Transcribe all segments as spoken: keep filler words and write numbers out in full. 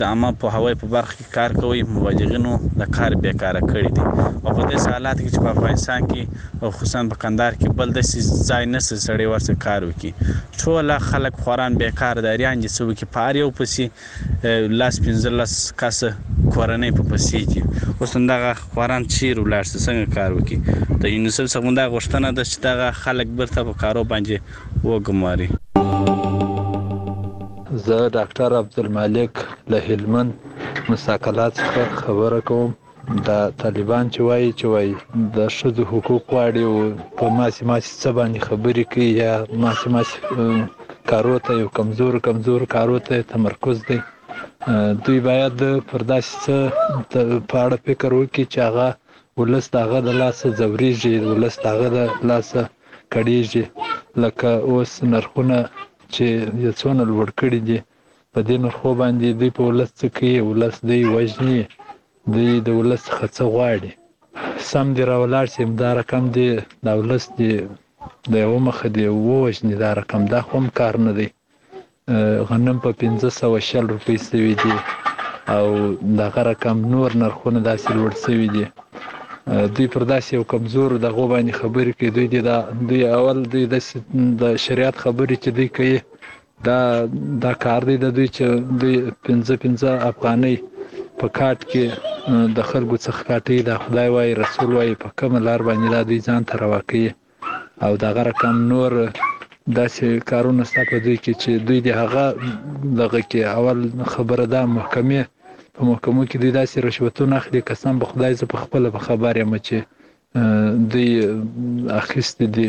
عامه په هوای په برخه کې کار کوي مبلغینو د کار بیکاره کړی دي او په دې حالات کې چې په افغانستان کې او خصوصا په کندهار کې بل د ځای نه سړی ورته کار وکړي ټول خلک خوران بیکار داریان دي څو کې پاره یو پسې لاس پنځلس کاسه کورنۍ په پسې دي اوس دغه خوران چیر ولاړ څنګه کار وکړي د یونیسف څخه دا غوښتنه ده چې دغه خلک برته په کارو باندې وګماري. زه ډاکټر عبدالمالک له هلمند مساکلات څخه خبره کوم. دا طالبان چې وایي چې وایي د ښځو حقوق غواړي او په ماسې ماسې څه باندې خبرې کوي یا ماسې ماسې کارو ته یو کمزور کمزور کارو ته تمرکز دی. دوی باید پر داسې څه په اړه فکر وکړي چې هغه ولس د هغه د لاسه ځورېږي، ولس د هغه د لاسه کړېږي. لکه اوس نرخونه چې یو څونه لوړ کړي دي په دې نرخو باندې دوی په ولس څه کوي، ولس دوی وژني، دوی د ولس څخه څه غواړي. سم دې راولاړ شي دا رقم دی د ولس دی د یوه مخه دی ووژني دا رقم دا خو هم کار نه دی. غنم په پنځه سوه شل روپۍ سوي دي او دغه رقم نور نرخونه داسې لوړ سوي دي. دوی پر داسې یو کمزور دغو باندې خبرې کوي. دوی دی دا دوی اول دوی د شریعت خبرې چې دوی کوي دا دا کار دی د دوی چې دوی پنځه پنځه افغانۍ په کاټ کې د خلکو څخه کاټي د خدای وایي رسول وایي په کومه لار باندې دا دوی ځان ته روا کوي او دغه رقم نور داسې کارونه ستا په دوی کې چې دوی د هغه دغه کې اول خبره ده محکمې په محکمو کې دوی داسې رشوتونه اخلي قسم به خدای زه په خپله به خبر یم چې دوی اخیستې دي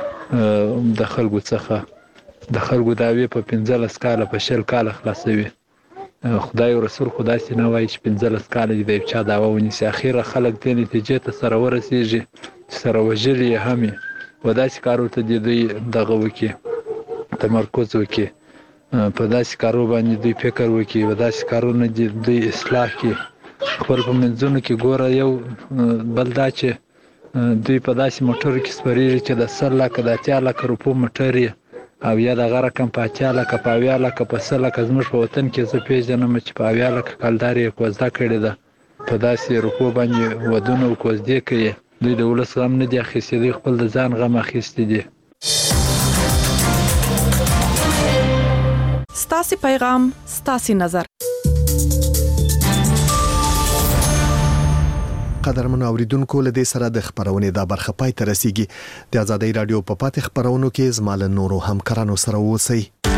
د خلکو څخه د خلکو دعوې په پنځلس کاله په شل کاله خلاصوي. خدای او رسول خو داسې نه وایي چې پنځلس کاله دې د یو چا دعوه ونیسي. اخره خلک دې نتیجې ته سره ورسېږي چې سره وژلي یې هم وي و داسې کارو ته دې دوی دغه وکړي تمرکز وکړي په داسې کارو باندې دوی فکر وکړي و داسې کارونه دې دوی اصلاح کړي. خپل په منځونو کې ګوره یو بل دا چې دوی په داسې موټرو کې سپرېږي چې د سل لکه د اتیا لکه روپو موټر یې او یا دغه رقم په اتیا لکه په اویا لکه په سل لکه زموږ په وطن کې زه پېژنم چې په اویا لکه کلدار یې کوزده کړې ده په داسې روپو باندې ودونه او کوزدې کوي. دوی د ولس غم نه دي اخیستي، دوی خپل د ځان غم اخیستي دي. ستاسې پیغام ستاسې نظر. قدرمن اوریدونکو له دې سره د خبرونې دا برخه پای ته رسیږي. د آزادۍ رادیو په پاتې خبرونو کې زمال نورو همکارانو سره اوسئ.